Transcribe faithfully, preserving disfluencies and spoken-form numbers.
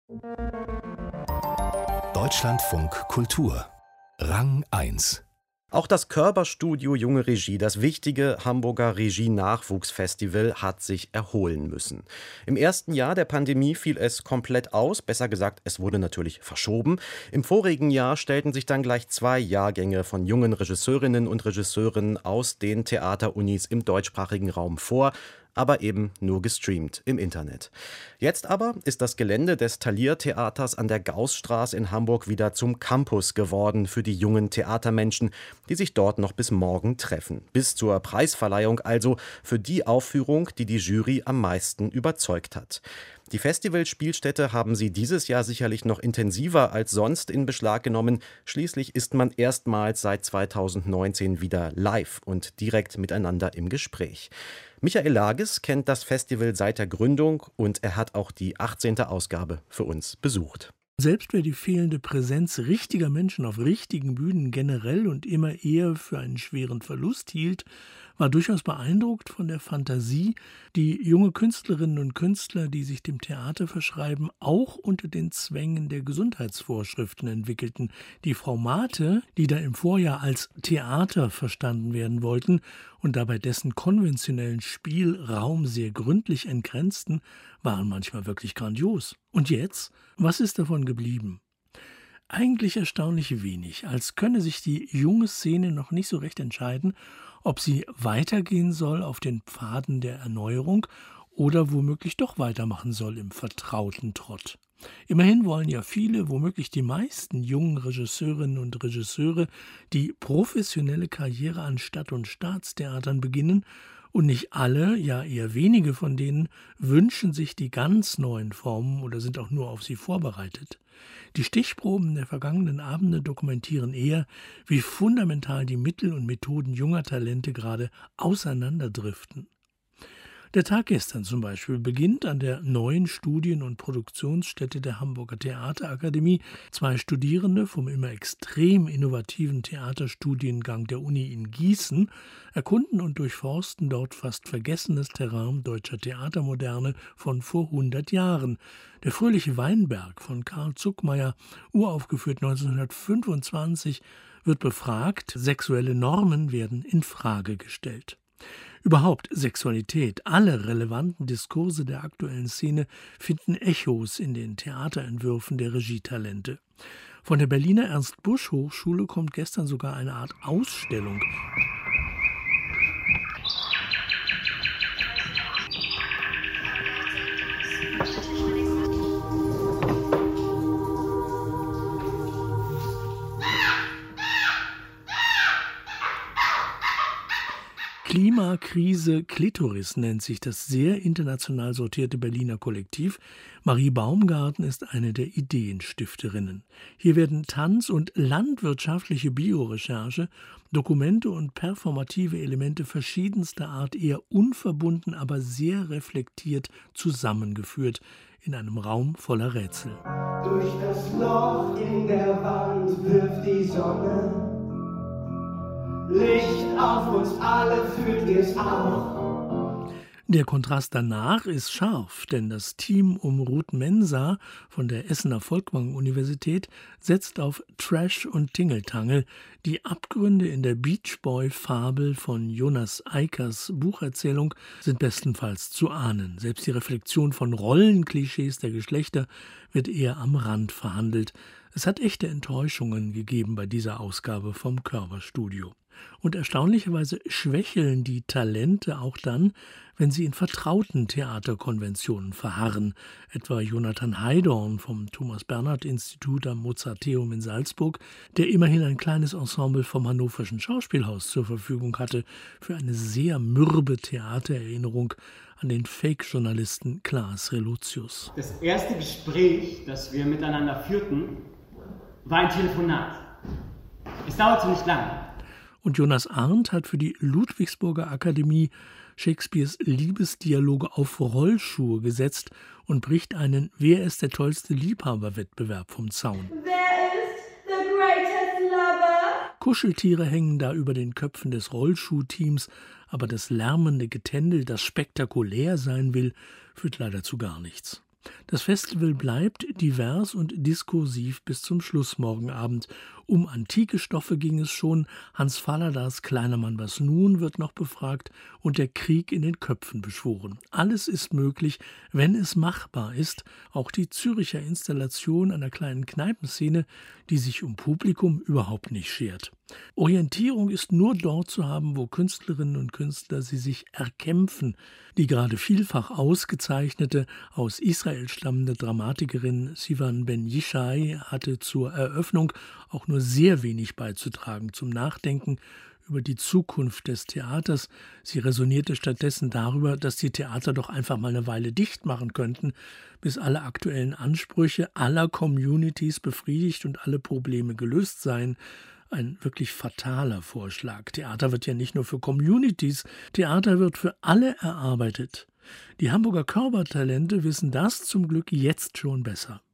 Deutschlandfunk Kultur Rang eins. Auch das Körber-Studio Junge Regie, das wichtige Hamburger Regie-Nachwuchsfestival, hat sich erholen müssen. Im ersten Jahr der Pandemie fiel es komplett aus, besser gesagt, es wurde natürlich verschoben. Im vorigen Jahr stellten sich dann gleich zwei Jahrgänge von jungen Regisseurinnen und Regisseuren aus den Theaterunis im deutschsprachigen Raum vor, aber eben nur gestreamt im Internet. Jetzt aber ist das Gelände des Thalia-Theaters an der Gaußstraße in Hamburg wieder zum Campus geworden für die jungen Theatermenschen, die sich dort noch bis morgen treffen. Bis zur Preisverleihung also für die Aufführung, die die Jury am meisten überzeugt hat. Die Festivalspielstätte haben sie dieses Jahr sicherlich noch intensiver als sonst in Beschlag genommen. Schließlich ist man erstmals seit zweitausendneunzehn wieder live und direkt miteinander im Gespräch. Michael Lages kennt das Festival seit der Gründung und er hat auch die achtzehnte Ausgabe für uns besucht. Selbst wer die fehlende Präsenz richtiger Menschen auf richtigen Bühnen generell und immer eher für einen schweren Verlust hielt, war durchaus beeindruckt von der Fantasie, die junge Künstlerinnen und Künstler, die sich dem Theater verschreiben, auch unter den Zwängen der Gesundheitsvorschriften entwickelten. Die Formate, die da im Vorjahr als Theater verstanden werden wollten und dabei dessen konventionellen Spielraum sehr gründlich entgrenzten, waren manchmal wirklich grandios. Und jetzt? Was ist davon geblieben? Eigentlich erstaunlich wenig, als könne sich die junge Szene noch nicht so recht entscheiden, ob sie weitergehen soll auf den Pfaden der Erneuerung oder womöglich doch weitermachen soll im vertrauten Trott. Immerhin wollen ja viele, womöglich die meisten jungen Regisseurinnen und Regisseure, die professionelle Karriere an Stadt- und Staatstheatern beginnen, und nicht alle, ja eher wenige von denen, wünschen sich die ganz neuen Formen oder sind auch nur auf sie vorbereitet. Die Stichproben der vergangenen Abende dokumentieren eher, wie fundamental die Mittel und Methoden junger Talente gerade auseinanderdriften. Der Tag gestern zum Beispiel beginnt an der neuen Studien- und Produktionsstätte der Hamburger Theaterakademie. Zwei Studierende vom immer extrem innovativen Theaterstudiengang der Uni in Gießen erkunden und durchforsten dort fast vergessenes Terrain deutscher Theatermoderne von vor hundert Jahren. Der fröhliche Weinberg von Karl Zuckmayer, uraufgeführt neunzehnhundertfünfundzwanzig, wird befragt, sexuelle Normen werden in Frage gestellt. Überhaupt Sexualität, alle relevanten Diskurse der aktuellen Szene finden Echos in den Theaterentwürfen der Regietalente. Von der Berliner Ernst-Busch-Hochschule kommt gestern sogar eine Art Ausstellung. Klimakrise Klitoris nennt sich das sehr international sortierte Berliner Kollektiv. Marie Baumgarten ist eine der Ideenstifterinnen. Hier werden Tanz- und landwirtschaftliche Biorecherche, Dokumente und performative Elemente verschiedenster Art eher unverbunden, aber sehr reflektiert zusammengeführt in einem Raum voller Rätsel. Durch das Loch in der Wand wirft die Sonne Licht auf uns alle, fühlt ihr's auch? Der Kontrast danach ist scharf, denn das Team um Ruth Mensa von der Essener Folkwang-Universität setzt auf Trash und Tingeltangel. Die Abgründe in der Beach Boy-Fabel von Jonas Eikers Bucherzählung sind bestenfalls zu ahnen. Selbst die Reflexion von Rollenklischees der Geschlechter wird eher am Rand verhandelt. Es hat echte Enttäuschungen gegeben bei dieser Ausgabe vom Körber-Studio. Und erstaunlicherweise schwächeln die Talente auch dann, wenn sie in vertrauten Theaterkonventionen verharren. Etwa Jonathan Heidorn vom Thomas-Bernhard-Institut am Mozarteum in Salzburg, der immerhin ein kleines Ensemble vom Hannoverschen Schauspielhaus zur Verfügung hatte für eine sehr mürbe Theatererinnerung an den Fake-Journalisten Klaas Relotius. Das erste Gespräch, das wir miteinander führten, war ein Telefonat. Es dauerte nicht lange. Und Jonas Arndt hat für die Ludwigsburger Akademie Shakespeares Liebesdialoge auf Rollschuhe gesetzt und bricht einen Wer ist der tollste Liebhaber-Wettbewerb vom Zaun. Wer ist the greatest lover? Kuscheltiere hängen da über den Köpfen des Rollschuhteams, aber das lärmende Getändel, das spektakulär sein will, führt leider zu gar nichts. Das Festival bleibt divers und diskursiv bis zum Schluss morgen Abend. Um antike Stoffe ging es schon. Hans Falladas Kleiner Mann, was nun? Wird noch befragt und der Krieg in den Köpfen beschworen. Alles ist möglich, wenn es machbar ist. Auch die Züricher Installation einer kleinen Kneipenszene, die sich um Publikum überhaupt nicht schert. Orientierung ist nur dort zu haben, wo Künstlerinnen und Künstler sie sich erkämpfen. Die gerade vielfach ausgezeichnete, aus Israel stammende Dramatikerin Sivan Ben Yishai hatte zur Eröffnung auch nur sehr wenig beizutragen zum Nachdenken über die Zukunft des Theaters. Sie resonierte stattdessen darüber, dass die Theater doch einfach mal eine Weile dicht machen könnten, bis alle aktuellen Ansprüche aller Communities befriedigt und alle Probleme gelöst seien. Ein wirklich fataler Vorschlag. Theater wird ja nicht nur für Communities, Theater wird für alle erarbeitet. Die Hamburger Körpertalente wissen das zum Glück jetzt schon besser.